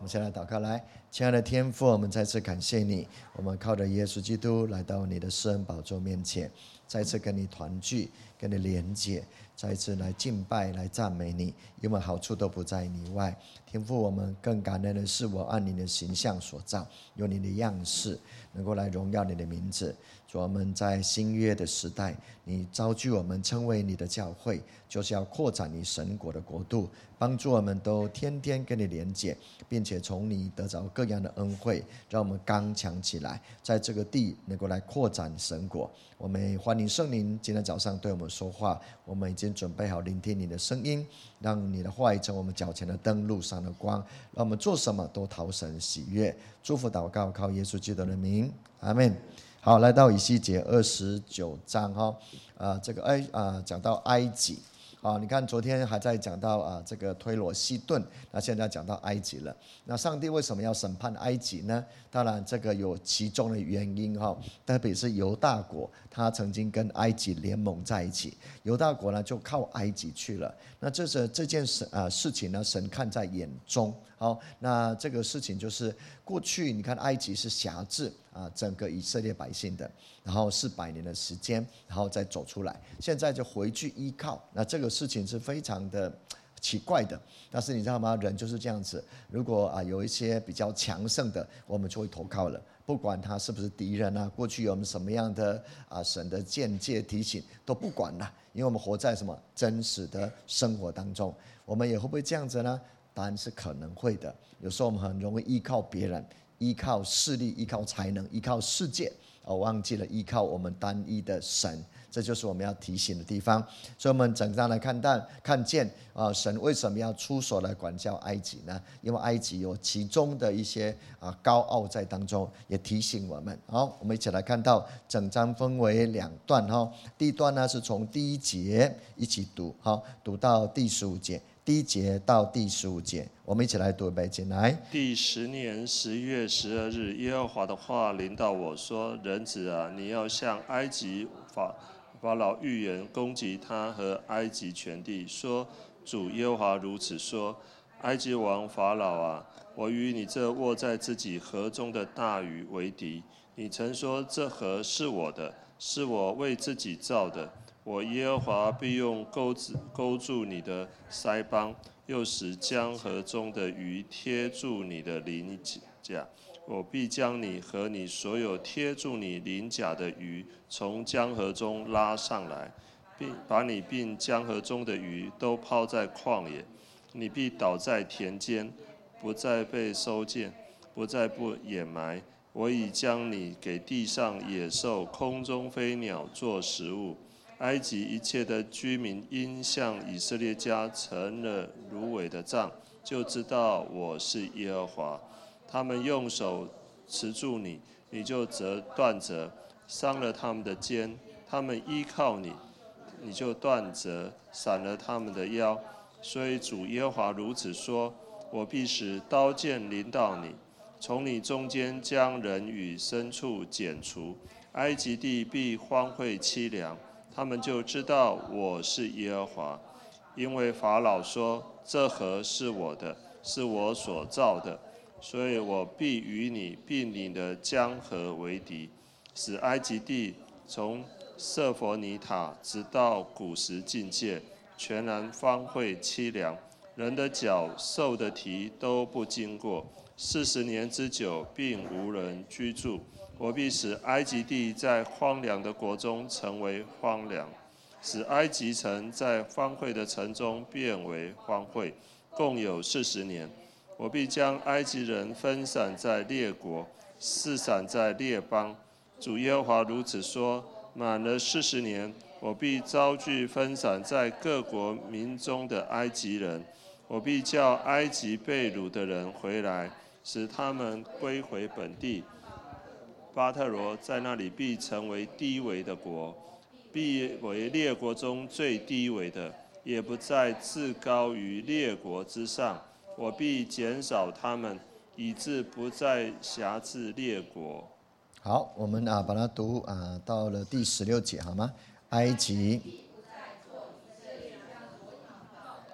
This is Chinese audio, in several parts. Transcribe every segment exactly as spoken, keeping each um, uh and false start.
我们先来祷告。来，亲爱的天父，我们再次感谢你，我们靠着耶稣基督来到你的施恩宝座面前，再次跟你团聚，跟你连结，再一次来敬拜，来赞美你，因为好处都不在你外。天父，我们更感恩的是，我按你的形象所造，有你的样式，能够来荣耀你的名字。主，我们在新约的时代，你召聚我们称为你的教会，就是要扩展你神国的国度，帮助我们都天天跟你连结，并且从你得着各样的恩惠，让我们刚强起来，在这个地能够来扩展神国。我们欢迎圣灵今天早上对我们说话，我们已经准备好聆听你的声音，让你的话语成我们脚前的灯，路上的光，让我们做什么都讨神喜悦。祝福祷告靠耶稣基督的名，阿们。好，来到以西结二十九章哈，啊，这个埃啊讲到埃及。啊，你看昨天还在讲到啊这个推罗西顿，那现在讲到埃及了。那上帝为什么要审判埃及呢？当然这个有其中的原因哈，特别是犹大国，他曾经跟埃及联盟在一起，犹大国呢就靠埃及去了。那这是这件事啊事情呢，神看在眼中。好，那这个事情就是过去你看埃及是辖制啊整个以色列百姓的，然后四百年的时间，然后再走出来，现在就回去依靠。那这个事情是非常的奇怪的，但是你知道吗？人就是这样子，如果啊有一些比较强盛的，我们就会投靠了，不管他是不是敌人啊，过去有我们什么样的啊神的见解提醒都不管了，因为我们活在什么真实的生活当中。我们也会不会这样子呢？答案是可能会的。有时候我们很容易依靠别人，依靠势力，依靠才能，依靠世界，而忘记了依靠我们单一的神。这就是我们要提醒的地方。所以我们整章来看到看见啊，神为什么要出手来管教埃及呢？因为埃及有其中的一些啊高傲在当中，也提醒我们。好，我们一起来看到整章分为两段哈。第一段呢是从第一节一起读，好，读到第十五节。第一节到第十五节，我们一起来读背经来。 第十年十月十二日，耶和华的话临到我说：“人子啊，你要向埃及法法老预言，攻击他和埃及全地，说：主耶和华如此说：埃及王法老啊，我与你这卧在自己河中的大鱼为敌。你曾说这河是我的，是我为自己造的。我耶和华必用钩子勾住你的腮帮，又使江河中的鱼贴住你的鳞甲。我必将你和你所有贴住你鳞甲的鱼从江河中拉上来，并把你并江河中的鱼都抛在旷野。你必倒在田间，不再被收见，不再不掩埋。我已将你给地上野兽、空中飞鸟做食物。埃及一切的居民因向以色列家成了芦苇的杖，就知道我是耶和华。他们用手持住你，你就折断折，伤了他们的肩；他们依靠你，你就断折，闪了他们的腰。所以主耶和华如此说：我必使刀剑临到你，从你中间将人与牲畜剪除。埃及地必荒废凄凉，他们就知道我是耶和华。因为法老说：这河是我的，是我所造的，所以我必与你并你的江河为敌，使埃及地从瑟佛尼塔直到古时境界，全然荒废凄凉，人的脚、兽的蹄都不经过。四十年之久，并无人居住。我必使埃及地在荒凉的国中成为荒凉，使埃及城在荒废的城中变为荒废，共有四十年。我必将埃及人分散在列国，四散在列邦。主耶和华如此说：满了四十年，我必招聚分散在各国民中的埃及人，我必叫埃及被掳的人回来，使他们归回本地。巴特罗在那里必成为低微的国，必为列国中最低微的，也不再自高于列国之上。我必减少他们，以致不再辖制列国。 好，我们啊把它读啊到了第十六节好吗？埃及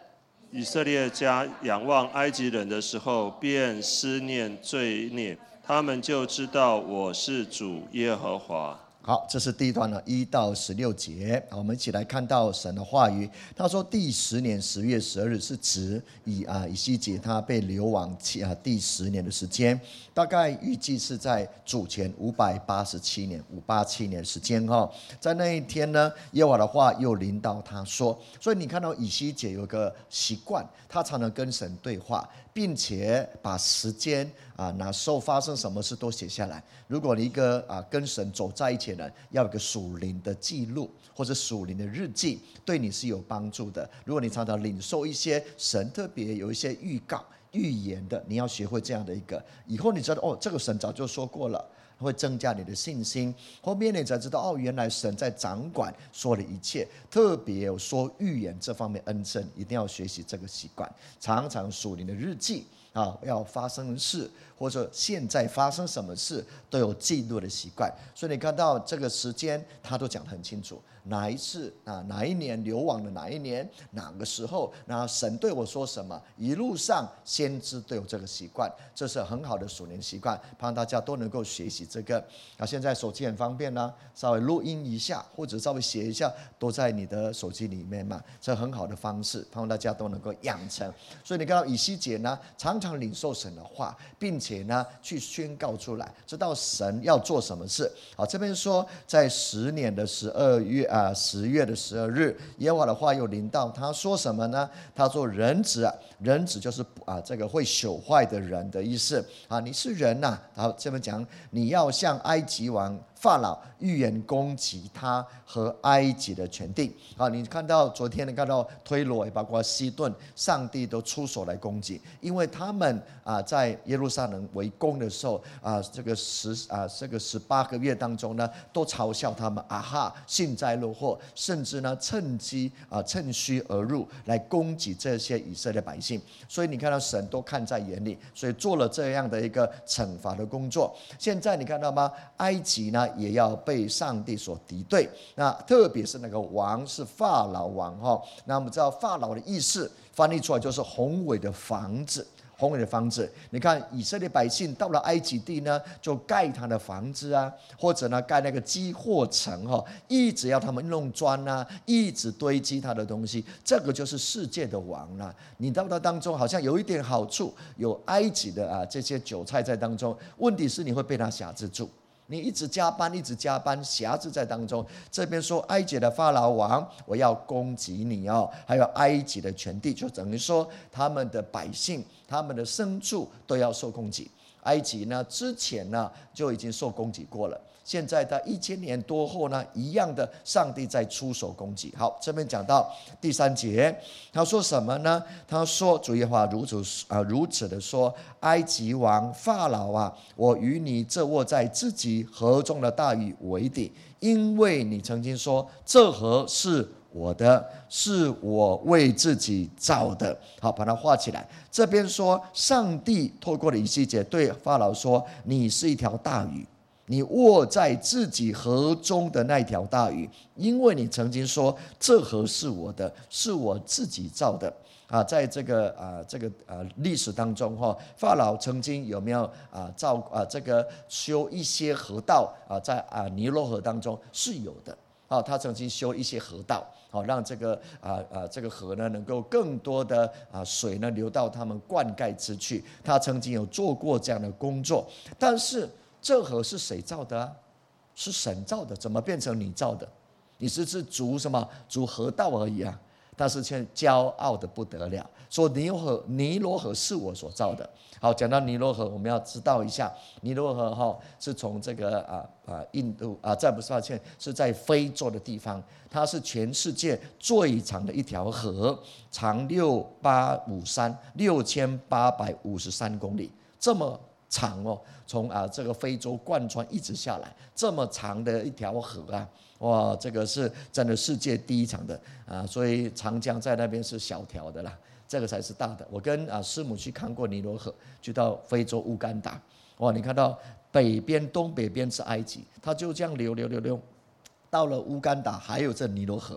以色列家仰望埃及人的时候，便思念罪孽，他们就知道我是主耶和华。 好，这是第一段了，一到十六节。我们一起来看到神的话语。他说，第十年十月十二日是指以啊以西结他被流亡啊第十年的时间，大概预计是在主前五百八十七年五八七年的时间哈。在那一天呢，耶和华的话又临到他说，所以你看到以西结有个习惯，他常常跟神对话，并且把时间啊那时候发生什么事都写下来。如果你一个啊跟神走在一起的人，要有个属灵的记录或者属灵的日记，对你是有帮助的。如果你常常领受一些神特别有一些预告预言的，你要学会这样的一个，以后你知道哦，这个神早就说过了，会增加你的信心。后面你才知道哦，原来神在掌管说的一切，特别有说预言这方面恩赐，一定要学习这个习惯，常常属灵的日记啊，要发生的事或者现在发生什么事都有记录的习惯。所以你看到这个时间他都讲得很清楚，哪一次啊，哪一年流亡的哪一年哪个时候，然后神对我说什么，一路上先知都有这个习惯，这是很好的属灵习惯，盼望大家都能够学习这个啊。现在手机很方便啦、啊，稍微录音一下或者稍微写一下都在你的手机里面嘛，这很好的方式，盼望大家都能够养成。所以你看到以西结呢，常常领受神的话，并且呢去宣告出来，知道神要做什么事。好，这边说在十年的十二月啊，十月的十二日，耶和华的话又临到他说什么呢？他说人子啊，人子就是啊这个会朽坏的人的意思啊，你是人呐、啊。然后这边讲你要向埃及王法老预言攻击他和埃及的全地啊！你看到昨天你看到推罗也包括西顿，上帝都出手来攻击，因为他们啊在耶路撒冷围攻的时候啊，这个十啊这个十八个月当中呢，都嘲笑他们啊哈幸灾乐祸，甚至呢趁机啊趁虚而入来攻击这些以色列百姓。所以你看到神都看在眼里，所以做了这样的一个惩罚的工作。现在你看到吗？埃及呢也要被上帝所敌对，那特别是那个王是法老王哈。那我们知道法老的意思翻译出来就是宏伟的房子，宏伟的房子。你看以色列百姓到了埃及地呢，就盖他的房子啊，或者呢盖那个积货城哈，一直要他们弄砖啊，一直堆积他的东西。这个就是世界的王啦、啊。你到他当中好像有一点好处，有埃及的啊这些韭菜在当中，问题是你会被他辖制住。你一直加班，一直加班，辖制在当中。这边说埃及的法老王，我要攻击你哦，还有埃及的全地，就等于说他们的百姓、他们的牲畜都要受攻击。埃及呢，之前呢就已经受攻击过了，现在在一千年多后呢，一样的上帝在出手攻击。好，这边讲到第三节，他说什么呢？他说主耶和华如此啊如此的说，埃及王法老啊，我与你这握在自己河中的大鱼为敌，因为你曾经说这河是我的，是我为自己造的。好，把它画起来。这边说上帝透过了以西结对法老说，你是一条大鱼，你握在自己河中的那条大鱼，因为你曾经说这河是我的，是我自己造的。啊，在这个啊这个啊历史当中哈，法老曾经有没有啊造啊这个修一些河道啊，在啊尼罗河当中是有的。啊，他曾经修一些河道，好让这个啊啊这个河呢能够更多的啊水呢流到他们灌溉之去。他曾经有做过这样的工作，但是这河是谁造的啊？是神造的，怎么变成你造的？你只是筑什么？筑河道而已啊！但是现在骄傲的不得了，说尼罗河尼罗河是我所造的。好，讲到尼罗河，我们要知道一下，尼罗河哈是从这个啊啊印度啊，再不是抱歉，是在非洲的地方，它是全世界最长的一条河，长六八五三六千八百五十三公里，这么长哦，从啊这个非洲贯穿一直下来，这么长的一条河啊。哇，这个是真的世界第一长的啊，所以长江在那边是小条的啦，这个才是大的。我跟啊师母去看过尼罗河，去到非洲乌干达，哇，你看到北边东北边是埃及，它就这样流流流流，到了乌干达还有这尼罗河。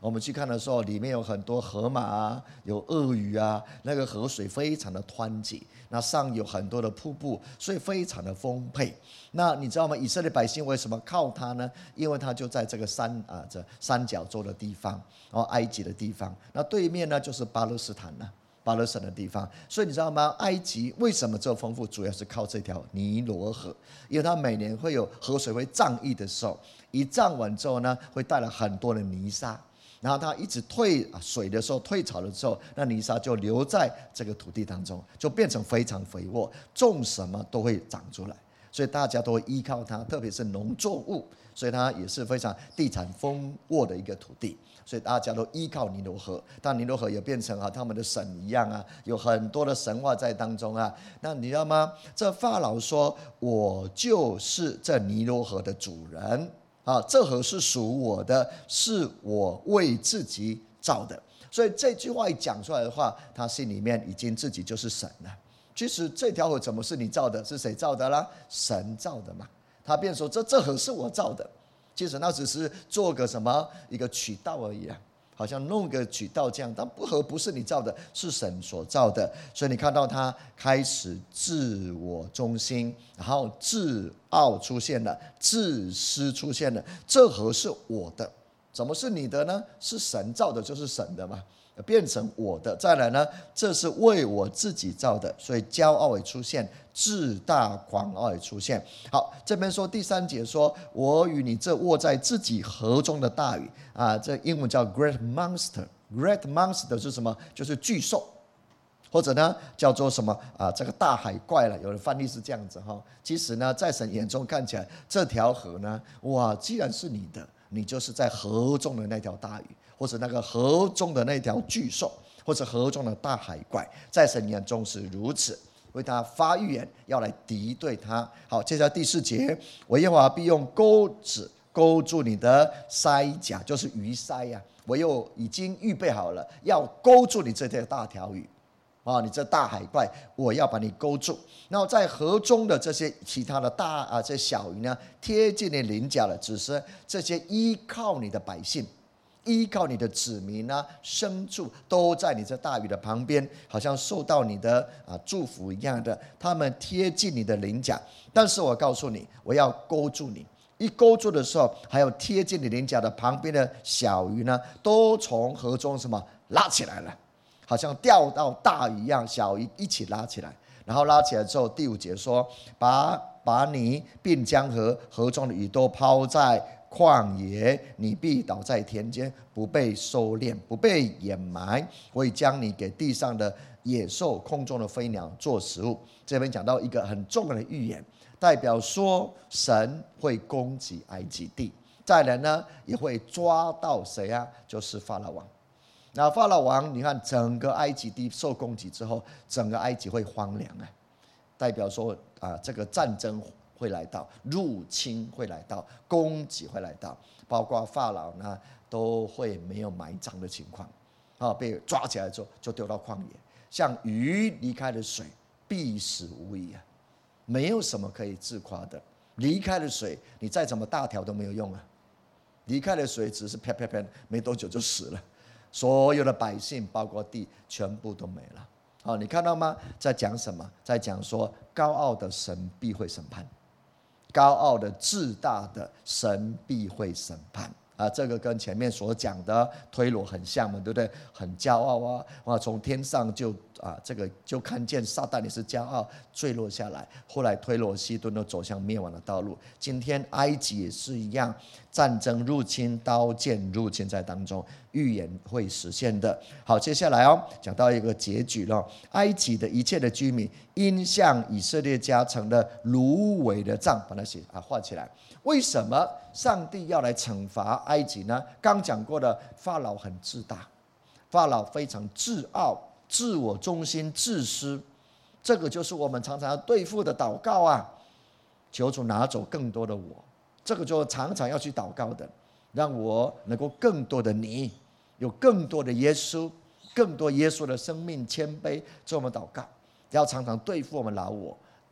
我们去看的时候，里面有很多河马啊，有鳄鱼啊，那个河水非常的湍急，那上有很多的瀑布，所以非常的丰沛。那你知道吗？以色列百姓为什么靠它呢？因为它就在这个山啊，这三角洲的地方，然后埃及的地方，那对面呢就是巴勒斯坦呢。巴勒斯坦的地方，所以你知道吗？埃及为什么这么丰富？主要是靠这条尼罗河，因为它每年会有河水会涨溢的时候，一涨完之后呢，会带来很多的泥沙，然后它一直退水的时候，退潮的时候，那泥沙就留在这个土地当中，就变成非常肥沃，种什么都会长出来，所以大家都会依靠它，特别是农作物，所以它也是非常地产丰沃的一个土地。所以大家都依靠尼罗河，但尼罗河也变成啊他们的神一样啊，有很多的神话在当中啊。那你知道吗？这法老说：“我就是这尼罗河的主人啊，这河是属我的，是我为自己造的。”所以这句话一讲出来的话，他心里面已经自己就是神了。其实这条河怎么是你造的？是谁造的啦？神造的嘛。他便说：“这这河是我造的。”其实那只是做个什么一个渠道而已啊，好像弄个渠道这样，但不河不是你造的，是神所造的。所以你看到他开始自我中心，然后自傲出现了，自私出现了。这河是我的，怎么是你的呢？是神造的，就是神的嘛，变成我的。再来呢，这是为我自己造的，所以骄傲也出现，自大狂傲也出现。好，这边说第三节说：“我与你这卧在自己河中的大鱼啊，这英文叫 great monster。great monster 是什么？就是巨兽，或者呢叫做什么啊？这个大海怪了。有的翻译是这样子哈。其实呢，在神眼中看起来，这条河呢，哇，既然是你的，你就是在河中的那条大鱼。”或者那个河中的那条巨兽，或者河中的大海怪，在神眼中是如此，为他发预言，要来敌对他。好，接下来第四节，我耶和华必用钩子勾住你的腮甲，就是鱼鳃呀、啊，我又已经预备好了，要勾住你这条大条鱼。啊，你这大海怪，我要把你勾住。然后在河中的这些其他的大啊，这小鱼呢，贴近你鳞甲了，只是这些依靠你的百姓。依靠你的子民啊，牲畜都在你这大鱼的旁边，好像受到你的啊祝福一样的。他们贴近你的鳞甲，但是我告诉你，我要勾住你。一勾住的时候，还有贴近你鳞甲的旁边的小鱼呢，都从河中什么拉起来了，好像钓到大鱼一样，小鱼一起拉起来。然后拉起来之后，第五节说：把把你并江河河中的鱼都抛在旷野，你必倒在田间，不被收敛，不被掩埋。我已将你给地上的野兽、空中的飞鸟做食物。这边讲到一个很重要的预言，代表说神会攻击埃及地，再来呢也会抓到谁啊？就是法老王。那法老王，你看整个埃及地受攻击之后，整个埃及会荒凉啊，代表说啊，这个战争会来到，入侵会来到，攻击会来到，包括法老呢都会没有埋葬的情况，啊，被抓起来之后就丢到旷野，像鱼离开了水，必死无疑啊，没有什么可以自夸的。离开了水，你再怎么大条都没有用啊，离开了水只是啪啪啪，没多久就死了，所有的百姓包括地全部都没了。好，你看到吗？在讲什么？在讲说高傲的神必会审判。高傲的自大的神必会审判啊，这个跟前面所讲的推罗很像嘛，对不对？很骄傲啊，哇，从天上就啊，这个就看见撒旦也是骄傲坠落下来，后来推罗西顿都走向灭亡的道路。今天埃及也是一样，战争入侵、刀剑入侵在当中，预言会实现的。好，接下来哦，讲到一个结局了。埃及的一切的居民因向以色列家成了芦苇的杖，把它写啊画起来。为什么上帝要来惩罚埃及呢？刚讲过的，法老很自大，法老非常自傲、自我中心、自私，这个就是我们常常要对付的祷告啊！求主拿走更多的我，这个就常常要去祷告的，让我能够更多的你，有更多的耶稣，更多耶稣的生命谦卑，做我们祷告，要常常对付我们老我。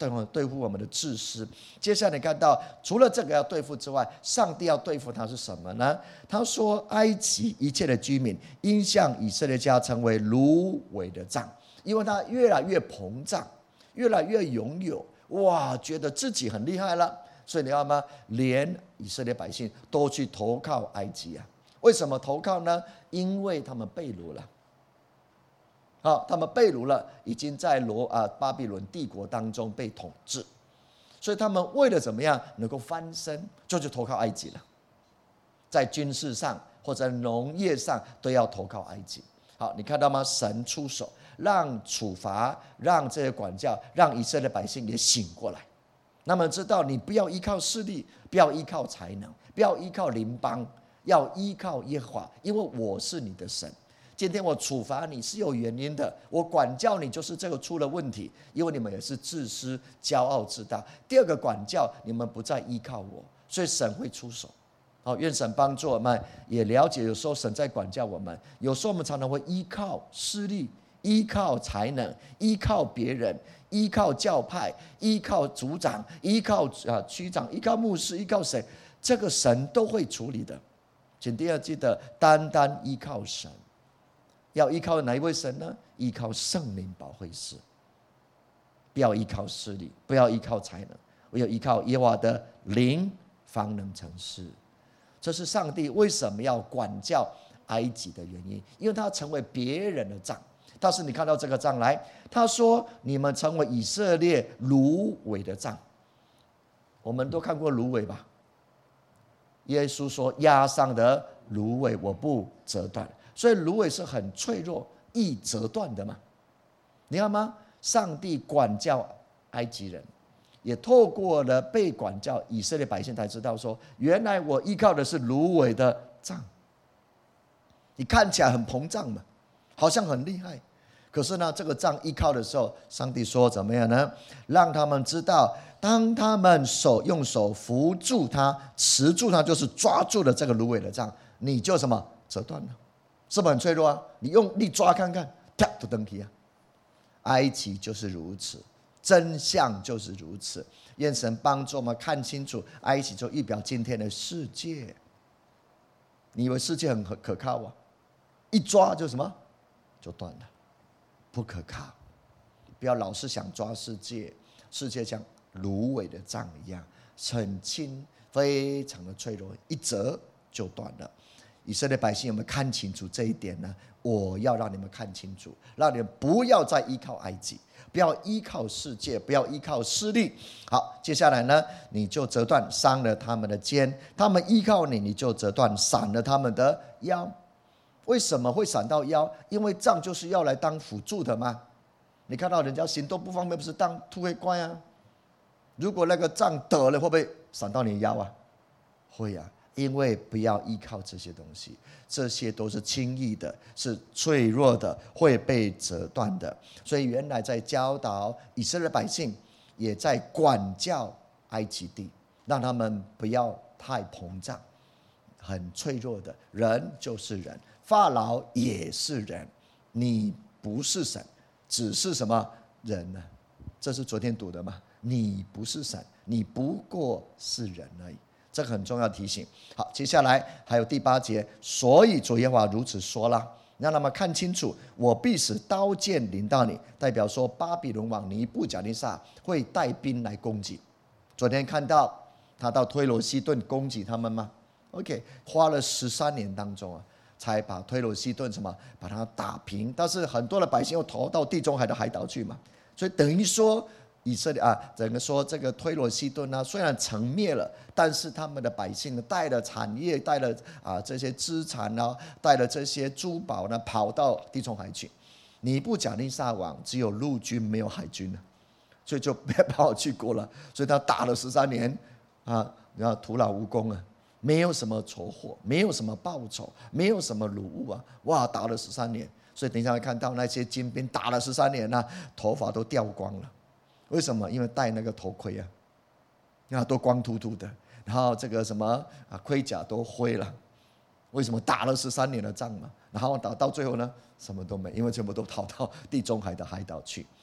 对对付我们的自私。接下来你看到，除了这个要对付之外，上帝要对付他是什么呢？他说，埃及一切的居民应向以色列家成为芦苇的杖，因为他越来越膨胀，越来越拥有，哇，觉得自己很厉害了。所以你知道吗？连以色列百姓都去投靠埃及啊。为什么投靠呢？因为他们被掳了。好，他们被掳了，已经在罗啊巴比伦帝国当中被统治，所以他们为了怎么样能够翻身，就去投靠埃及了。在军事上或者农业上都要投靠埃及。好，你看到吗？神出手，让处罚，让这些管教，让以色列百姓也醒过来。那么知道你不要依靠势力，不要依靠才能，不要依靠邻邦，要依靠耶和华，因为我是你的神。今天我处罚你是有原因的，我管教你就是这个出了问题，因为你们也是自私、骄傲自大。第二个管教，你们不再依靠我，所以神会出手。好，愿神帮助我们也了解，有时候神在管教我们，有时候我们常常会依靠势力、依靠才能、依靠别人、依靠教派、依靠族长、依靠啊区长、依靠牧师、依靠谁，这个神都会处理的。请第二记得，单单依靠神。要依靠哪一位神呢？依靠圣灵保惠师。不要依靠势力，不要依靠才能，唯有依靠耶和华的灵，方能成事。这是上帝为什么要管教埃及的原因，因为他成为别人的杖。但是你看到这个杖来，他说你们成为以色列芦苇的杖。我们都看过芦苇吧？耶稣说压上的芦苇我不折断，所以芦苇是很脆弱易折断的嘛。你看吗？上帝管教埃及人，也透过了被管教以色列百姓才知道说，原来我依靠的是芦苇的杖。你看起来很膨胀嘛，好像很厉害，可是呢，这个杖依靠的时候，上帝说怎么样呢？让他们知道，当他们手用手扶住它，持住它，就是抓住了这个芦苇的杖，你就什么折断了，是不是很脆弱啊？你用力抓看看，啪就登起啊！埃及就是如此，真相就是如此。愿神帮助我们看清楚，埃及就预表今天的世界。你以为世界很可靠啊？一抓就什么就断了，不可靠。不要老是想抓世界，世界像芦苇的杖一样，很轻，非常的脆弱，一折就断了。以色列百姓有没有看清楚这一点呢？我要让你们看清楚，让你们不要再依靠埃及，不要依靠世界，不要依靠势力。好，接下来呢，你就折断伤了他们的肩，他们依靠你，你就折断闪了他们的腰。为什么会闪到腰？因为杖就是要来当辅助的嘛。你看到人家行动不方便，不是当突会怪啊？如果那个杖得了，会不会闪到你腰啊？会啊。因为不要依靠这些东西，这些都是轻易的，是脆弱的，会被折断的。所以原来在教导以色列百姓，也在管教埃及地，让他们不要太膨胀，很脆弱的。人就是人，法老也是人，你不是神，只是什么人呢？这是昨天读的吗？你不是神，你不过是人而已。这个很重要的提醒。好，接下来还有第八节，所以主耶和华如此说了，让他们看清楚，我必使刀剑临到你，代表说巴比伦王尼布甲尼撒会带兵来攻击。昨天看到他到推罗西顿攻击他们吗 ？OK， 花了十三年当中啊，才把推罗西顿什么把它打平，但是很多的百姓又逃到地中海的海岛去嘛，所以等于说。以色列啊，整个说这个推罗西顿呢，虽然城灭了，但是他们的百姓呢，带了产业，带了啊这些资产啊，带了这些珠宝呢，跑到地中海去。尼布甲尼撒王只有陆军没有海军了，所以就别跑去过了。所以他打了十三年啊，然后徒劳无功啊，没有什么筹获，没有什么报酬，没有什么掳物啊，哇，打了十三年。所以等一下会看到那些精兵打了十三年啊，头发都掉光了。为什么？因为戴那个头盔啊，那都光秃秃的，然后这个什么啊盔甲都灰了。为什么？打了十三年的仗嘛，然后打到最后呢，什么都没，因为全部都逃到地中海的海岛去。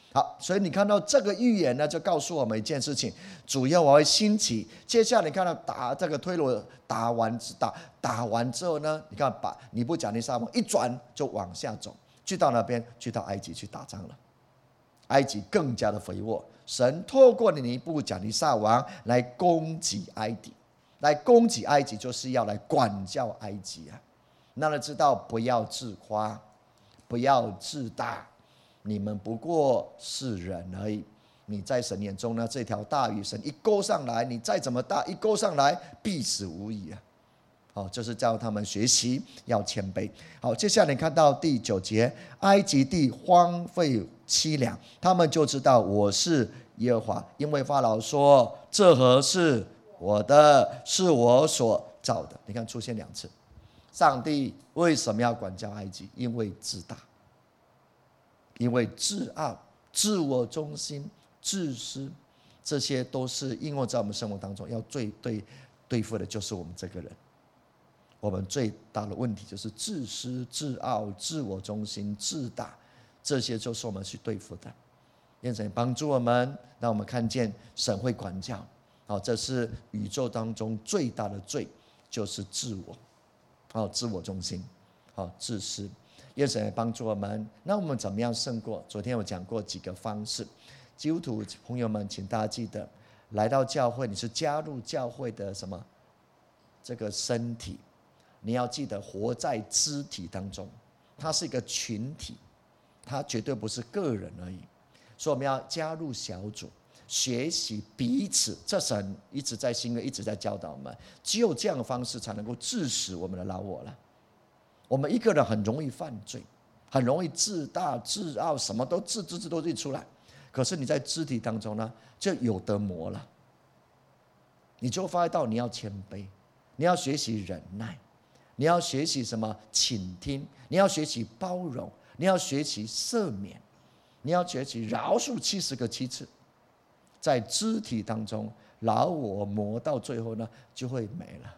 好，所以你看到这个预言呢，就告诉我们一件事情：主耶和华会兴起。接下来你看到打这个推罗打完打打完之后呢，你看把尼布甲尼撒王一转就往下走，去到那边，去到埃及去打仗了。埃及更加的肥沃，神透过尼布甲尼撒王来攻击埃及，来攻击埃及就是要来管教埃及啊。让人知道不要自夸，不要自大。你们不过是人而已，你在神眼中呢，这条大鱼，神一勾上来，你再怎么大，一勾上来必死无疑啊！好，这是教他们学习要谦卑。好，接下来你看到第九节，埃及地荒废凄凉，他们就知道我是耶和华，因为法老说这河是我的，是我所造的。你看出现两次，上帝为什么要管教埃及？因为自大。因为自傲、自我中心、自私，这些都是应用在我们生活当中，要最对对付的就是我们这个人。我们最大的问题就是自私、自傲、自我中心、自大，这些就是我们去对付的。愿神帮助我们，让我们看见神会管教。好，这是宇宙当中最大的罪，就是自我，好，自我中心，好，自私。愿神来帮助我们，那我们怎么样胜过？昨天我讲过几个方式，基督徒朋友们，请大家记得，来到教会，你是加入教会的什么？这个身体，你要记得活在肢体当中，它是一个群体，它绝对不是个人而已。所以我们要加入小组，学习彼此。这神一直在新约一直在教导我们，只有这样的方式才能够致死我们的老我了。我们一个人很容易犯罪，很容易自大自傲，什么都自自自都自己出来。可是你在肢体当中呢，就有得磨了。你就发现到你要谦卑，你要学习忍耐，你要学习什么？倾听，你要学习包容，你要学习赦免，你要学习饶恕七十个七次。在肢体当中，老我磨到最后呢，就会没了。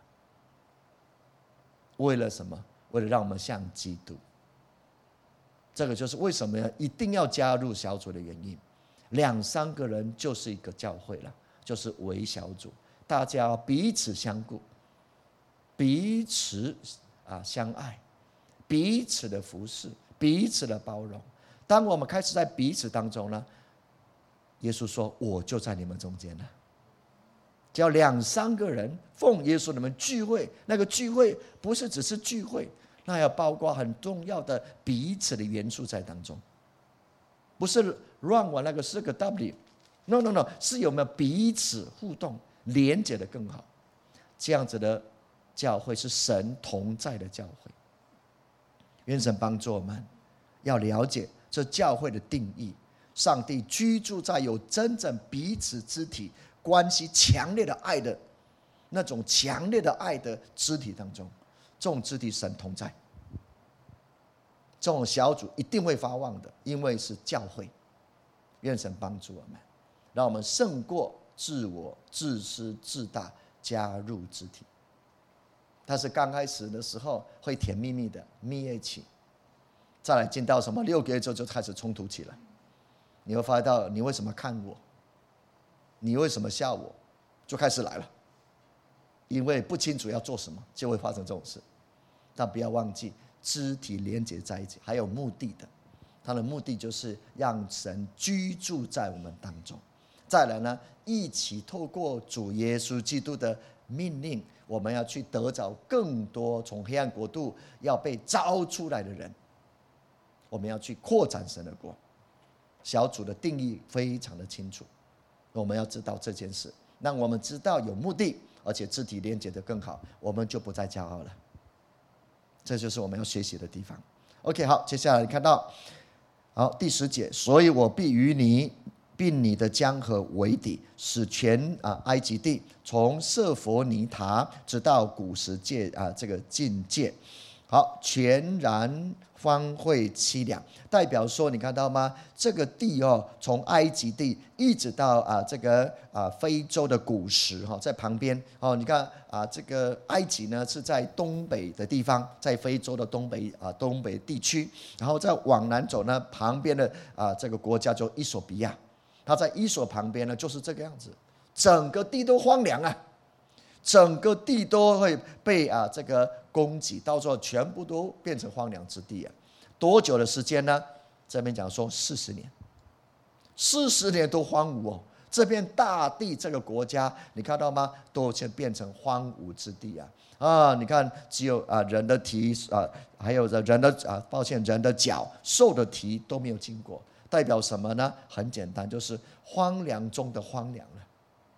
为了什么？为了让我们像基督。这个就是为什么一定要加入小组的原因。两三个人就是一个教会了，就是微小组，大家要彼此相顾，彼此啊相爱，彼此的服侍，彼此的包容。当我们开始在彼此当中呢，耶稣说我就在你们中间了。只要两三个人奉耶稣你们聚会，那个聚会不是只是聚会，那要包括很重要的彼此的元素在当中，不是乱玩那个四个 W，no no no， 是有没有彼此互动，连接的更好。这样子的教会是神同在的教会。愿神帮助我们，要了解这教会的定义。上帝居住在有真正彼此肢体关系强烈的爱的那种强烈的爱的肢体当中，这种肢体神同在，这种小组一定会发旺的，因为是教会。愿神帮助我们，让我们胜过自我、自私、自大，加入肢体。但是刚开始的时候会甜蜜蜜的蜜月期，再来进到什么六个月之后就开始冲突起来。你会发现到你为什么看我，你为什么笑我，就开始来了。因为不清楚要做什么，就会发生这种事。但不要忘记，肢体连结在一起，还有目的的。它的目的就是让神居住在我们当中。再来呢，一起透过主耶稣基督的命令，我们要去得着更多从黑暗国度要被招出来的人。我们要去扩展神的国。小组的定义非常的清楚，我们要知道这件事，让我们知道有目的，而且肢体连接得更好，我们就不再骄傲了。这就是我们要学习的地方。 OK， 好，接下来看到好第十节，所以我必与你并你的江河为敌，使全啊埃及地从瑟佛尼塔直到古实界啊这个境界，好，全然荒废凄凉，代表说你看到吗？这个地哦，从埃及地一直到啊这个啊非洲的古时哈，在旁边哦，你看啊这个埃及呢是在东北的地方，在非洲的东北啊东北地区，然后再往南走呢，旁边的啊这个国家就伊索比亚，它在伊索旁边呢就是这个样子，整个地都荒凉啊。整个地都会被啊这个攻击，到时候全部都变成荒凉之地啊！多久的时间呢？这边讲说四十年，四十年都荒芜哦。这片大地这个国家，你看到吗？都先变成荒芜之地啊！啊，你看，只有啊人的蹄啊，还有人的啊，抱歉，人的脚、兽的蹄都没有经过，代表什么呢？很简单，就是荒凉中的荒凉了。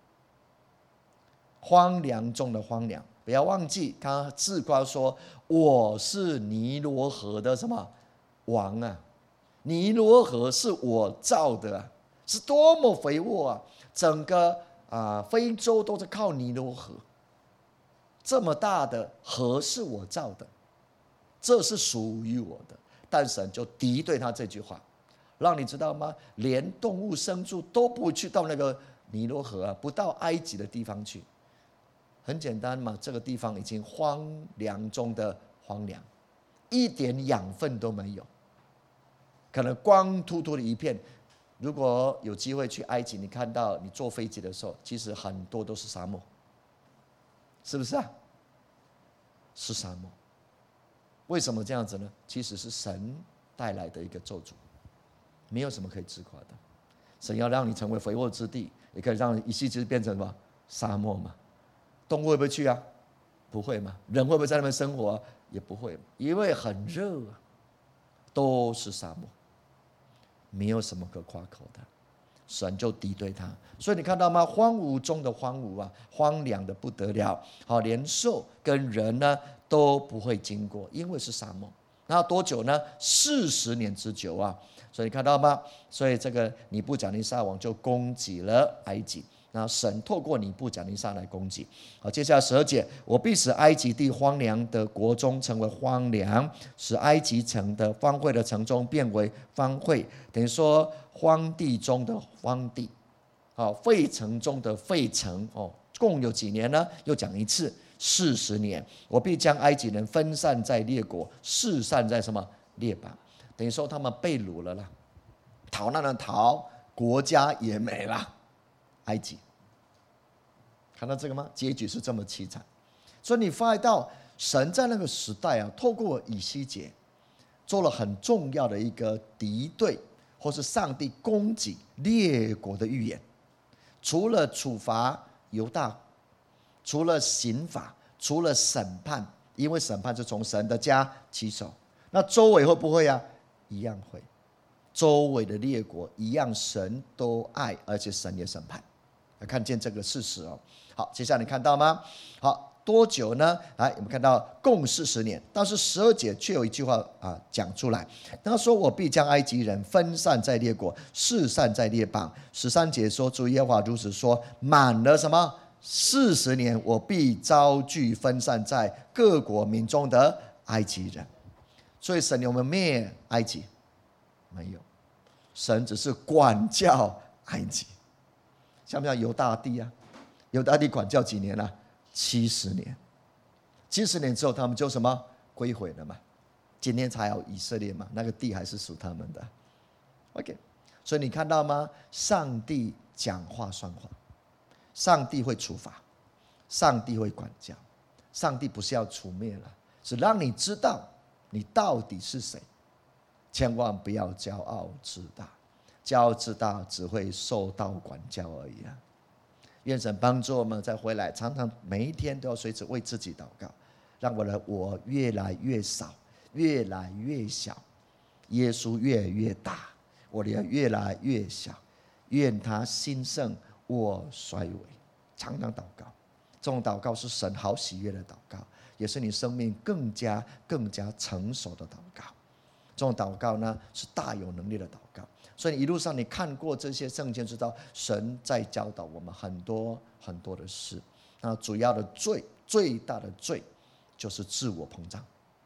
荒凉中的荒凉，不要忘记，刚刚自夸说我是尼罗河的什么王啊？尼罗河是我造的啊，是多么肥沃啊！整个啊非洲都是靠尼罗河，这么大的河是我造的，这是属于我的。但神就敌对他这句话，让你知道吗？连动物牲畜都不去到那个尼罗河啊，不到埃及的地方去。很简单嘛，这个地方已经荒凉中的荒凉，一点养分都没有，可能光秃秃的一片。如果有机会去埃及，你看到你坐飞机的时候，其实很多都是沙漠，是不是啊？是沙漠。为什么这样子呢？其实是神带来的一个咒诅，没有什么可以自夸的。神要让你成为肥沃之地，也可以让一夕之变成什么沙漠嘛。动物会不会去啊？不会嘛。人会不会在那边生活啊？也不会，因为很热啊，都是沙漠，没有什么可夸口的。神就敌对他，所以你看到吗？荒芜中的荒芜啊，荒凉的不得了。好，连兽跟人呢都不会经过，因为是沙漠。那多久呢？四十年之久啊！所以你看到吗？所以这个尼布甲尼撒王就攻击了埃及。那神透过尼布甲尼撒来攻击。好，接下来十二节，我必使埃及地荒凉的国中成为荒凉，使埃及城的荒废的城中变为荒废。等于说荒地中的荒地，好，废城中的废城哦，共有几年呢？又讲一次，四十年。我必将埃及人分散在列国，四散在什么列邦？等于说他们被掳了啦，逃难的逃，国家也没了。埃及，看到这个吗？结局是这么凄惨。所以你发现到神在那个时代啊，透过以西结做了很重要的一个敌对，或是上帝攻击列国的预言。除了处罚犹大，除了刑罚，除了审判，因为审判是从神的家起手，那周围会不会啊？一样会。周围的列国一样，神都爱，而且神也审判。看见这个事实哦。好，接下来你看到吗？好，多久呢？来，我们看到共四十年，但是十二节却有一句话啊讲出来，他说：“我必将埃及人分散在列国，四散在列邦。”十三节说：“主耶和华如此说，满了什么？四十年，我必招聚分散在各国民中的埃及人。”所以神有没有灭埃及？没有，神只是管教埃及。像不像犹大地啊？犹大地管教几年啊？七十年。七十年之后，他们就什么归回了嘛？今天才有以色列嘛？那个地还是属他们的。OK， 所以你看到吗？上帝讲话算话，上帝会处罚，上帝会管教，上帝不是要除灭了，是让你知道你到底是谁。千万不要骄傲自大。骄傲自大只会受到管教而已啊！愿神帮助我们再回来，常常每一天都要随时为自己祷告，让我的我越来越少，越来越小，耶稣越来越大，我的越来越小。愿他兴盛，我衰微。常常祷告，这种祷告是神好喜悦的祷告，也是你生命更加更加成熟的祷告。这种祷告呢，是大有能力的祷告。所以一路上你看过这些圣经，知道神在教导我们很多很多的事。那主要的罪，最大的罪就是自我膨胀，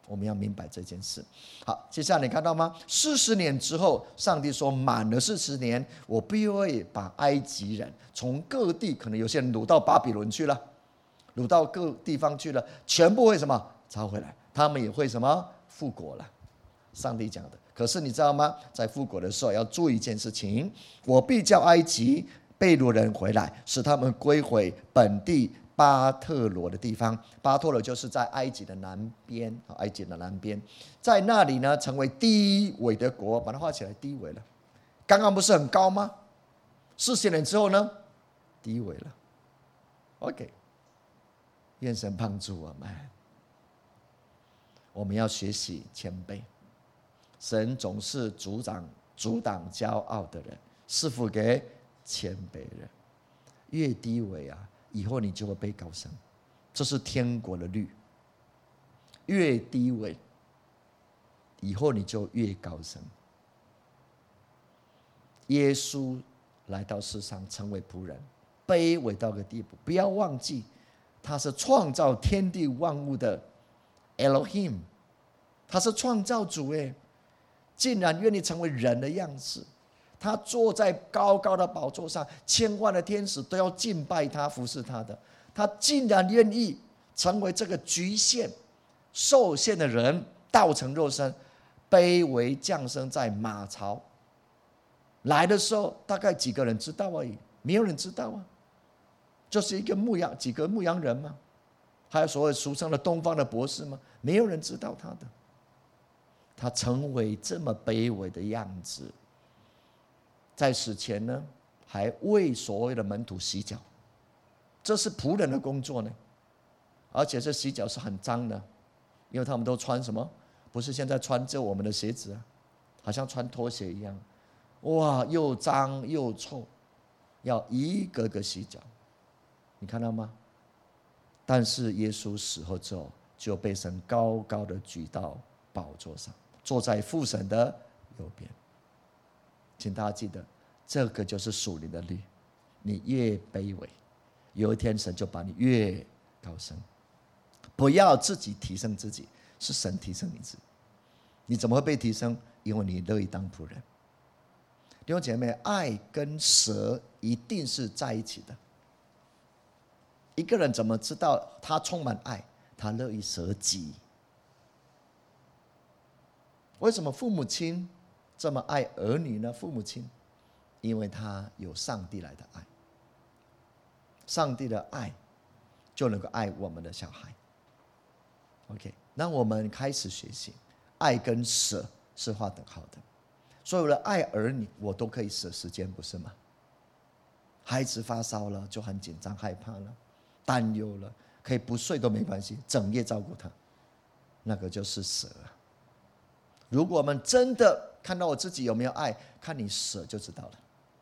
我们要明白这件事。好，接下来你看到吗？四十年之后，上帝说满了四十年，我必会把埃及人从各地，可能有些人掳到巴比伦去了，掳到各地方去了，全部会什么招回来，他们也会什么复国了。上帝讲的。可是你知道吗？在复国的时候要注意一件事情，我必叫埃及被掳人回来，使他们归回本地巴特罗的地方。巴特罗就是在埃及的南边，埃及的南边，在那里呢，成为低微的国。把它画起来，低微了。刚刚不是很高吗？四十年之后呢，低微了。OK， 愿神帮助我们，我们要学习谦卑。神总是阻挡阻挡骄傲的人，赐福给谦卑人。越低微啊，以后你就会被高升，这是天国的律。越低微，以后你就越高升。耶稣来到世上成为仆人，卑微到个地步，不要忘记，他是创造天地万物的 Elohim， 他是创造主耶，竟然愿意成为人的样式。他坐在高高的宝座上，千万的天使都要敬拜他、服侍他的。他竟然愿意成为这个局限、受限的人，道成肉身，卑微降生在马槽。来的时候，大概几个人知道而已，没有人知道啊。就是一个牧羊，几个牧羊人嘛，还有所谓俗称的东方的博士嘛，没有人知道他的。他成为这么卑微的样子。在死前呢，还为所谓的门徒洗脚，这是仆人的工作呢。而且这洗脚是很脏的，因为他们都穿什么？不是现在穿着我们的鞋子啊，好像穿拖鞋一样，哇，又脏又臭，要一个个洗脚，你看到吗？但是耶稣死后之后，就被神高高的举到宝座上，坐在父神的右边。请大家记得，这个就是属灵的律。你越卑微，有一天神就把你越高升。不要自己提升自己，是神提升你自己。你怎么会被提升？因为你乐意当仆人。弟兄姐妹，爱跟舍一定是在一起的。一个人怎么知道他充满爱？他乐意舍己。为什么父母亲这么爱儿女呢？父母亲，因为他有上帝来的爱，上帝的爱就能够爱我们的小孩。OK， 那我们开始学习，爱跟舍是划等号的。所以我的爱儿女，我都可以舍时间，不是吗？孩子发烧了，就很紧张、害怕了、担忧了，可以不睡都没关系，整夜照顾他，那个就是舍啊。如果我们真的看到我自己有没有爱，看你舍就知道了。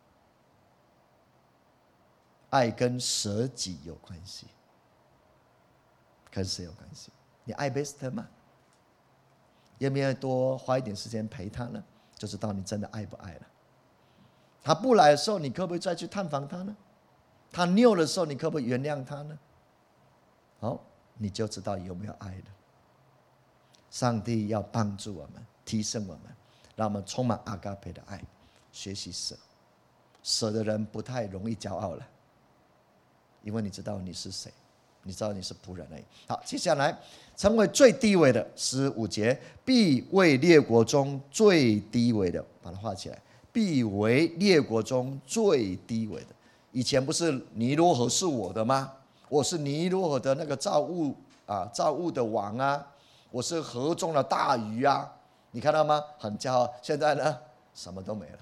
爱跟舍己有关系，跟谁有关系？你爱贝斯特吗？要不要多花一点时间陪他呢？就知道你真的爱不爱了。他不来的时候，你可不可以再去探访他呢？他拗的时候，你可不可以原谅他呢？好，你就知道有没有爱了。上帝要帮助我们，提升我们，让我们充满阿嘎培的爱，学习舍。舍的人不太容易骄傲了，因为你知道你是谁，你知道你是仆人而已。好，接下来成为最低微的十五节，必为列国中最低微的，把它画起来。必为列国中最低微的。以前不是尼罗河是我的吗？我是尼罗河的那个造物啊，造物的王啊，我是河中的大鱼啊，你看到吗？很骄傲。现在呢，什么都没了，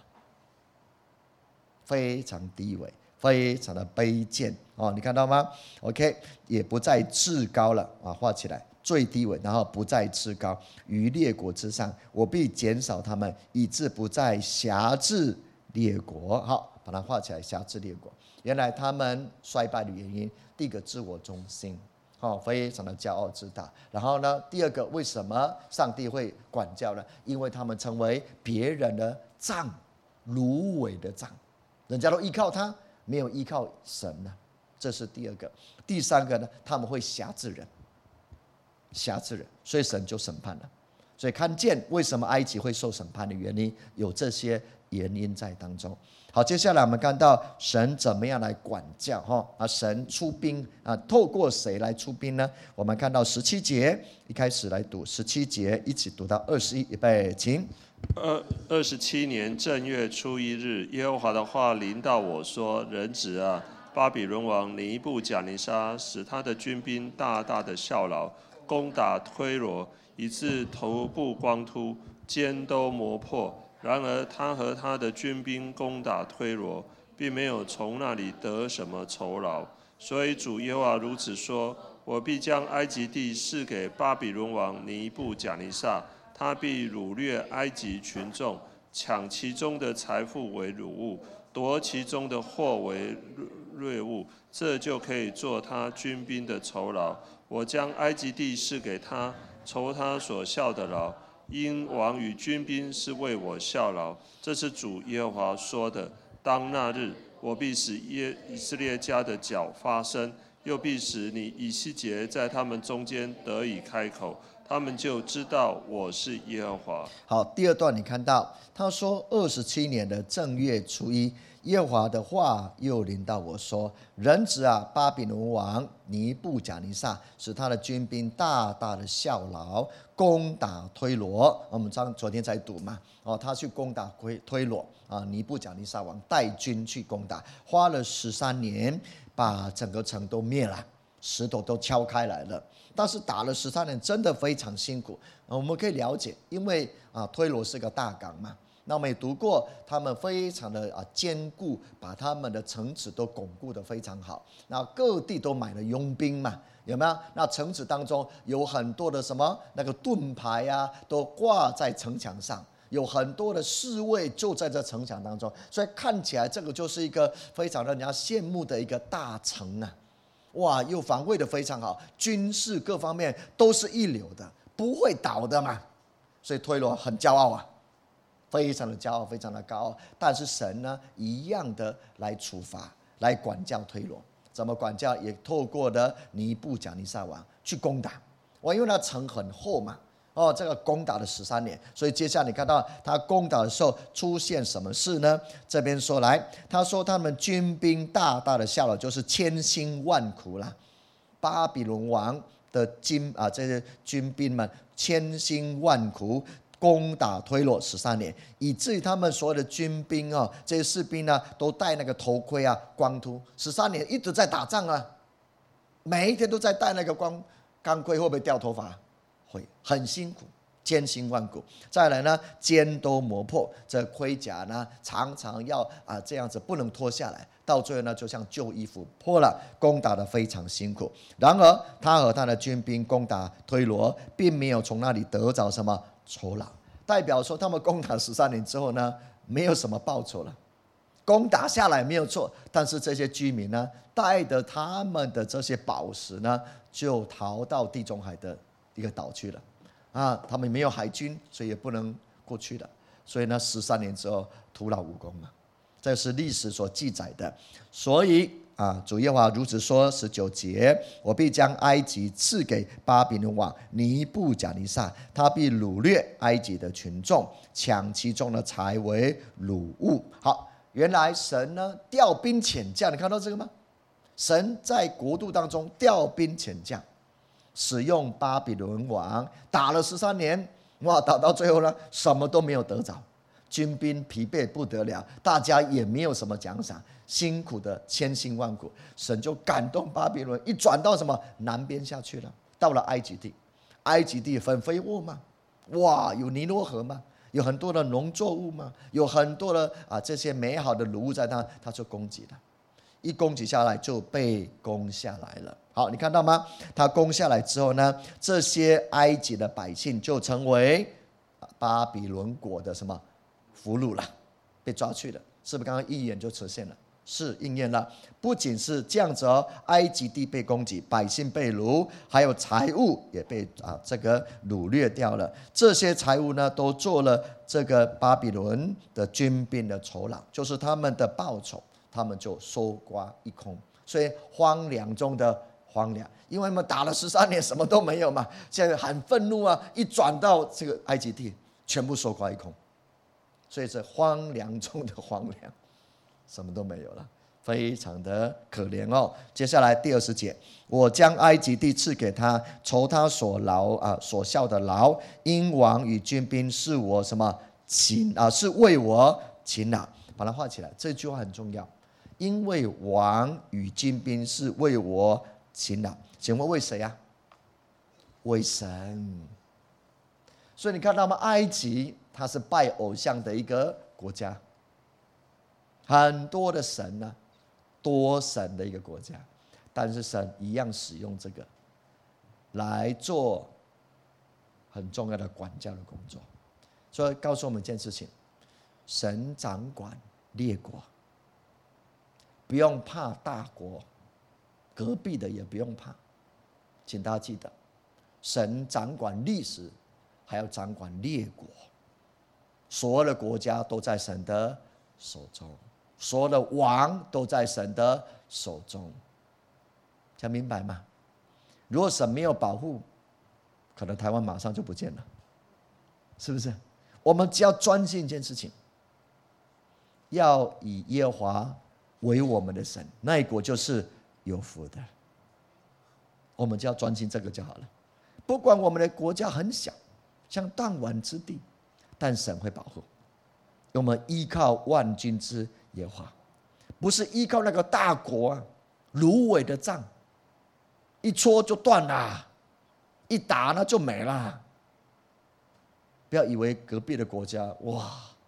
非常低微，非常的卑贱哦，你看到吗 ？OK， 也不再至高了啊，画起来。最低微，然后不再至高于列国之上，我必减少他们，以致不再辖制列国。好，把它画起来，辖制列国。原来他们衰败的原因，第一个自我中心，哦，非常的骄傲自大。然后呢，第二个，为什么上帝会管教呢？因为他们成为别人的杖，芦苇的杖，人家都依靠他，没有依靠神呢。这是第二个。第三个呢，他们会辖制人。 瑕疵人，所以神就审判了。所以看见为什么埃及会受审判的原因，有这些原因在当中。好，接下来我们看到神怎么样来管教哈啊，神出兵啊，透过谁来出兵呢？我们看到十七节，一开始来读十七节，一起读到二十一，预备，请。 二二十七年正月初一日，耶和华的话临到我说：“人子啊，巴比伦王尼布甲尼撒使他的军兵大大的效劳，攻打推罗，以致头部光秃，肩都磨破。然而他和他的军兵攻打推罗，并没有从那里得什么酬劳。所以主耶和华如此说：我必将埃及地赐给巴比伦王尼布甲尼撒，他必掳掠埃及群众，抢其中的财富为掳物，夺其中的货为掠物，这就可以做他军兵的酬劳。我将埃及地赐给他，酬他所效的劳。因王与军兵是为我效劳，这是主耶和华说的。当那日，我必使耶以色列家的脚发生，又必使你以西结在他们中间得以开口，他们就知道我是耶和华。 好，第二段你看到他说，二十七年的正月初一，耶和华的话又临到我说：人子啊，巴比伦王尼布甲尼撒使他的军兵大大的效劳，攻打推罗。我们昨天在读嘛，哦，他去攻打推罗啊，尼布甲尼撒王带军去攻打，花了十三年，把整个城都灭了，石头都敲开来了。但是打了十三年，真的非常辛苦。我们可以了解，因为啊，推罗是个大港嘛。那我们也读过，他们非常的啊坚固，把他们的城池都巩固得非常好。那各地都买了佣兵嘛，有没有？那城池当中有很多的什么那个盾牌啊，都挂在城墙上，有很多的侍卫就在这城墙当中，所以看起来这个就是一个非常让人家羡慕的一个大城啊！哇，又防卫得非常好，军事各方面都是一流的，不会倒的嘛。所以推罗很骄傲啊。非常的骄傲，非常的高傲，但是神呢，一样的来处罚，来管教推罗。怎么管教？也透过的尼布甲尼撒王去攻打。哇，因为那城很厚嘛，哦，这个攻打了十三年，所以接下来你看到他攻打的时候出现什么事呢？这边说来，他说他们军兵大大的效劳，就是千辛万苦啦。巴比伦王的军啊，这些军兵们千辛万苦。攻打推罗十三年，以至于他们所有的军兵啊，这些士兵呢，都戴那个头盔啊，光秃。十三年一直在打仗啊，每一天都在戴那个光钢盔，会不会掉头发？会，很辛苦，千辛万苦。再来呢，肩都磨破，这盔甲呢，常常要啊这样子不能脱下来，到最后呢，就像旧衣服破了，攻打得非常辛苦。然而，他和他的军兵攻打推罗，并没有从那里得着什么酬劳，代表说他们攻打十三年之后呢，没有什么报酬了。攻打下来没有错，但是这些居民呢，带着他们的这些宝石呢，就逃到地中海的一个岛去了。啊，他们没有海军，所以也不能过去了。所以呢，十三年之后徒劳无功了。这是历史所记载的。所以啊，主耶和华如此说，十九节，我必将埃及赐给巴比伦王尼布甲尼撒，他必掳掠埃及的群众，抢其中的财为掳物。好，原来神呢调兵遣将，你看到这个吗？神在国度当中调兵遣将，使用巴比伦王打了十三年，哇，打到最后呢，什么都没有得着。军兵疲惫不得了，大家也没有什么奖赏，辛苦的千辛万苦，神就感动巴比伦，一转到什么南边下去了，到了埃及地。埃及地很肥沃嘛，哇，有尼罗河嘛，有很多的农作物嘛，有很多的啊这些美好的乳物在那，他就攻击了，一攻击下来就被攻下来了。好，你看到吗？他攻下来之后呢，这些埃及的百姓就成为巴比伦国的什么俘虏了，被抓去了。是不是刚刚预言就出现了？是应验了。不仅是这样子哦，埃及地被攻击，百姓被掳，还有财物也被啊这个掳掠掉了。这些财物呢，都做了这个巴比伦的军兵的酬劳，就是他们的报酬，他们就收刮一空。所以荒凉中的荒凉，因为我们打了十三年什么都没有嘛，现在很愤怒啊，一转到这个埃及地，全部收刮一空，所以是荒凉中的荒凉，什么都没有了，非常的可怜哦。接下来第二十节，我将埃及地赐给他，酬他所劳啊所效的劳，因王与军兵是我什么勤啊，是为我勤劳。把它画起来，这句话很重要。因为王与军兵是为我勤劳，请问为谁啊？为神。所以你看到吗？埃及它是拜偶像的一个国家，很多的神啊，多神的一个国家，但是神一样使用这个来做很重要的管教的工作。所以告诉我们一件事情，神掌管列国，不用怕大国，隔壁的也不用怕。请大家记得，神掌管历史，还要掌管列国，所有的国家都在神的手中，所有的王都在神的手中。想明白吗？如果神没有保护，可能台湾马上就不见了，是不是？我们只要专心一件事情，要以耶和华为我们的神，那一国就是有福的。我们就要专心这个就好了。不管我们的国家很小，像弹丸之地，但神会保护。我们依靠万军之耶和华，不是依靠那个大国啊，芦苇的杖，一戳就断了，一打呢就没了。不要以为隔壁的国家哇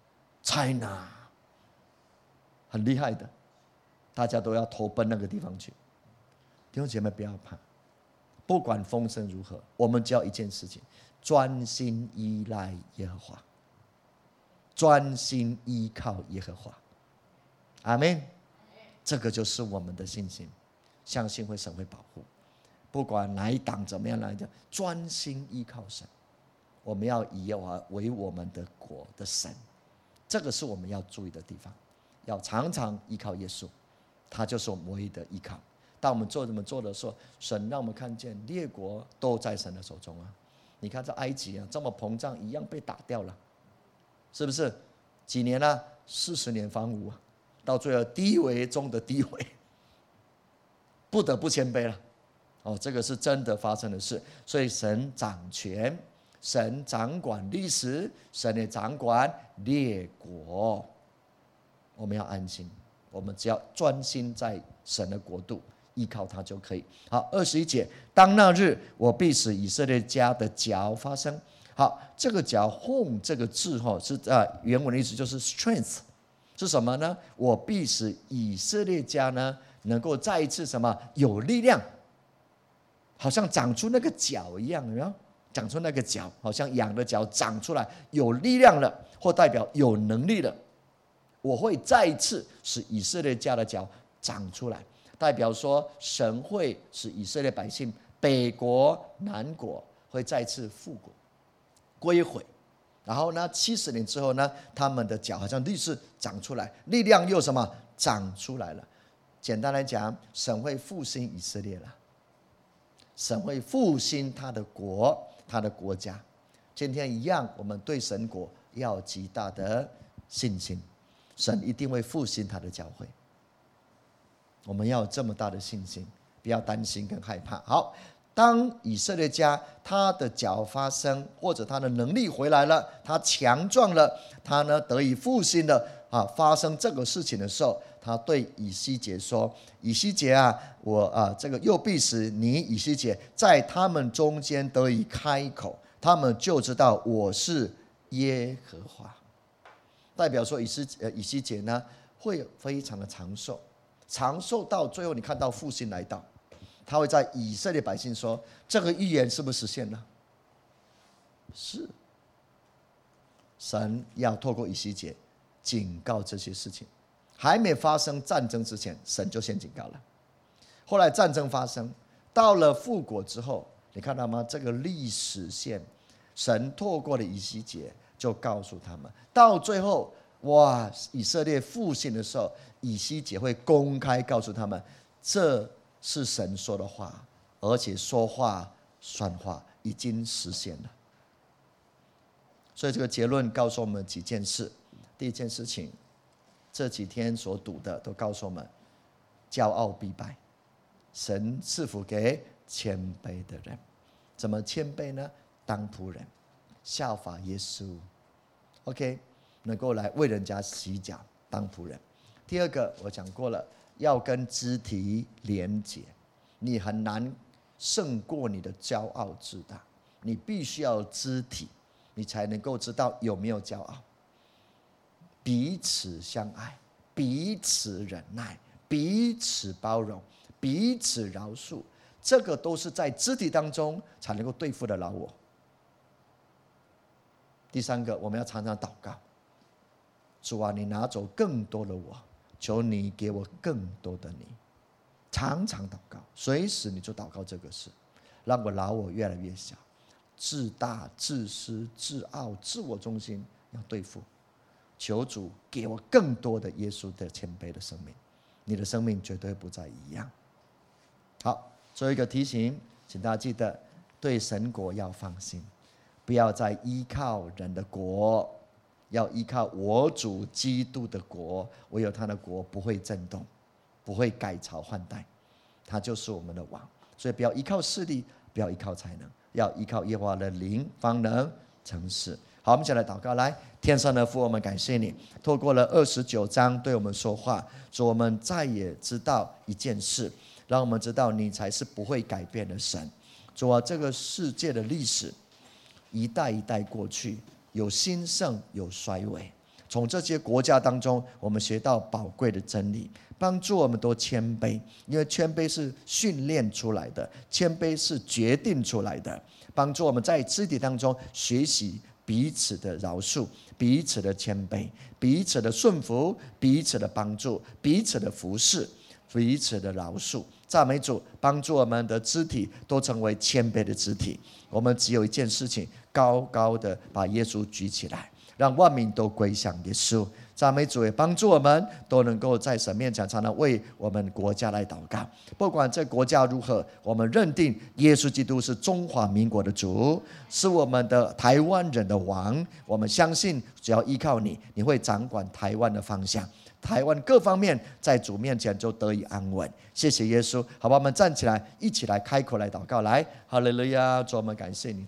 ，China 很厉害的，大家都要投奔那个地方去。弟兄姐妹不要怕，不管风声如何，我们只要一件事情，专心依赖耶和华，专心依靠耶和华。阿们。这个就是我们的信心，相信会神会保护，不管哪一党怎么样来的，专心依靠神。我们要以耶和华为我们的国的神，这个是我们要注意的地方。要常常依靠耶稣，他就是我们唯一的依靠。当我们做这么做的时候，神让我们看见列国都在神的手中啊！你看这埃及啊，这么膨胀，一样被打掉了，是不是？几年啊？四十年荒芜，到最后低微中的低微，不得不谦卑了。哦，这个是真的发生的事。所以神掌权，神掌管历史，神也掌管列国。我们要安心，我们只要专心在神的国度，依靠他就可以。好，二十一节，当那日，我必使以色列家的脚发生。好，这个脚 home 这个字哈是啊，原文的意思就是 strength， 是什么呢？我必使以色列家呢能够再一次什么有力量，好像长出那个角一样，有没有？长出那个角，好像羊的角长出来，有力量了，或代表有能力了。我会再一次使以色列家的脚长出来，代表说神会使以色列百姓北国南国会再次复国归回，然后呢七十年之后呢，他们的脚好像立志长出来，力量又什么长出来了。简单来讲，神会复兴以色列了，神会复兴他的国，他的国家。今天一样，我们对神国要有极大的信心，神一定会复兴他的教会。我们要有这么大的信心，不要担心跟害怕。好，当以色列家他的脚发生，或者他的能力回来了，他强壮了，他呢得以复兴了啊！发生这个事情的时候，他对以西结说：“以西结啊，我啊这个又必使你以西结在他们中间得以开口，他们就知道我是耶和华。”代表说以西呃以西结呢会非常的长寿，长寿到最后，你看到复兴来到，他会在以色列百姓说：“这个预言是不是实现了？”是，神要透过以西结警告这些事情，还没发生战争之前，神就先警告了。后来战争发生，到了复国之后，你看到吗？这个历史线，神透过了以西结就告诉他们，到最后，哇，以色列复兴的时候，以西结会公开告诉他们，这是神说的话， 而且说话算话，已经实现了。所以这个结论告诉我们几件事。第一件事情，这几天所读的都告诉我们，骄傲必败，神赐福给谦卑的人。怎么谦卑呢？当仆人，效法耶稣。OK， 能够来为人家洗脚，当仆人。第二个我讲过了，要跟肢体连结，你很难胜过你的骄傲自大，你必须要肢体，你才能够知道有没有骄傲。彼此相爱，彼此忍耐，彼此包容，彼此饶恕，这个都是在肢体当中才能够对付的老我。第三个，我们要常常祷告，主啊，你拿走更多的我，求你给我更多的你。常常祷告，随时你就祷告这个事，让我老我越来越小，自大、自私、自傲、自我中心要对付。求主给我更多的耶稣的谦卑的生命，你的生命绝对不再一样。好，最后一个提醒，请大家记得，对神国要放心，不要再依靠人的国，要依靠我主基督的国。唯有他的国不会震动，不会改朝换代，他就是我们的王。所以不要依靠势力，不要依靠才能，要依靠耶和华的灵，方能成事。好，我们一起来祷告。来，天上的父，我们感谢你，透过了二十九章对我们说话，说我们再也知道一件事，让我们知道你才是不会改变的神。主啊，这个世界的历史一代一代过去，有兴盛有衰微，从这些国家当中我们学到宝贵的真理，帮助我们都谦卑，因为谦卑是训练出来的，谦卑是决定出来的，帮助我们在肢体当中学习彼此的饶恕，彼此的谦卑，彼此的顺服，彼此的帮助，彼此的服侍，彼此的饶恕。赞美主，帮助我们的肢体都成为谦卑的肢体。我们只有一件事情，高高的把耶稣举起来，让万民都归向耶稣。赞美主，也帮助我们都能够在神面前常常为我们国家来祷告。不管这国家如何，我们认定耶稣基督是中华民国的主，是我们的台湾人的王。我们相信只要依靠你，你会掌管台湾的方向，台湾各方面在主面前就得以安稳。谢谢耶稣。好吧，我们站起来，一起来开口来祷告。来，哈利路亚！主，我们感谢你。